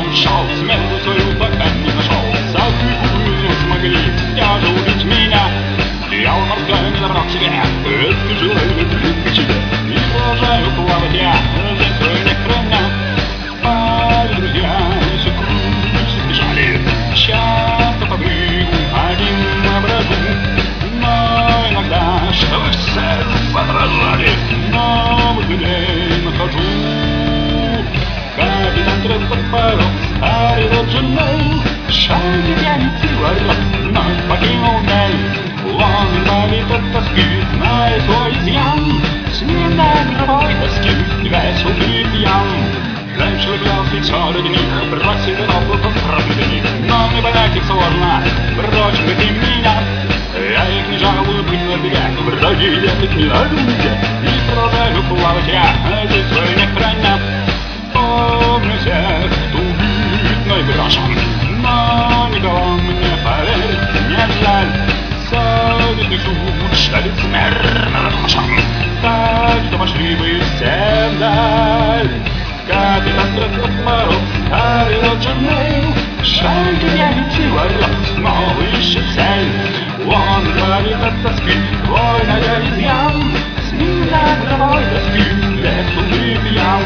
ушел, смену свою пока не нашел. За какую не смогли все же убить меня. Я в морское не забрал к себе, это желаю к тебе. Не продолжаю плавать я, жизнь свою не храня. Мои друзья всю круг сбежали, часто побрил один на браку. Но иногда, чтобы все возражали, новых людей нахожу. Капитан Крестопоров, старый Роджер Нейл, шайки пьяницы ворот, вновь покинул мель. Он инвалид от тоски, знает свой изъян, с ним на гробовой доске весел и пьян. Раньше влюблялся и все ради них, бросил работу ради них. Но мне понять их сложно, впрочем, как и меня. Я их не жалую быть на берег, враги ехать не орудия. И продолжаю плавать я, здесь свой не храня. Помню всех, кто убит, но и брошен. Но никого мне, поверь, не жаль. Совестный суд, что лицемерно разрушен. Так что пошли бы все вдаль. Капитан Крестопоров, старый Роджер Нейл, шайка пьяницы ворот, снова ищет цель. Он инвалид от тоски, твой надя изъян, с ним на гробовой доски весел и пьян.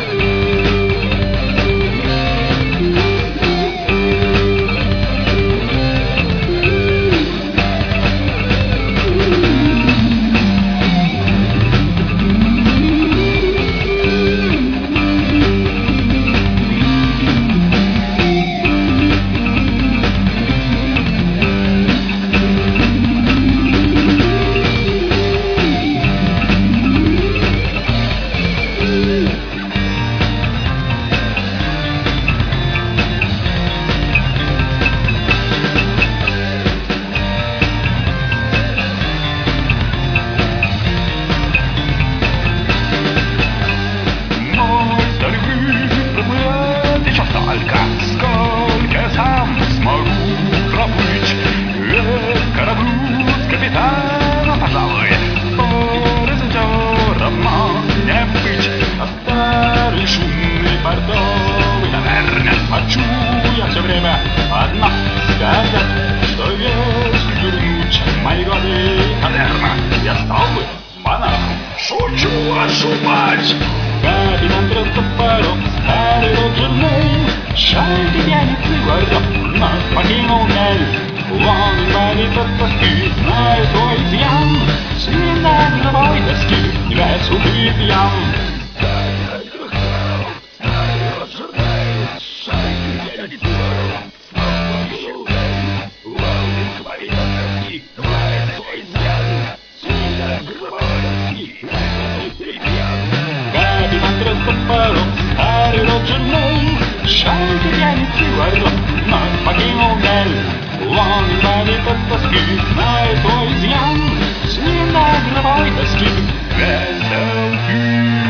Сколько сам смогу проплыть к кораблю с капитаном, пожалуй, паразитером не быть. А старый шумный портовый таверне хочу я все время одна сказать, что если вернуть мои годы таверна, я стал бы монахом. Шучу, вашу мать! Капитан Крестопоров, старый Роджер Нейл, шайка пьяницы ворот, вновь покинул мель. Он инвалид от тоски, знает свой изъян, с ним на гробовой доске весел и пьян. Капитан Крестопоров, старый Роджер Нейл, шайка пьяницы ворот, снова покинул мель. Он инвалид от тоски, знает свой изъян, с ним на гробовой доске весел и пьян. Капитан Крестопоров, старый Роджер Нейл, шайка пьяницы ворот, вновь покинул мель. Он инвалид от тоски, знает свой изъян, с ним на гробовой доске весел и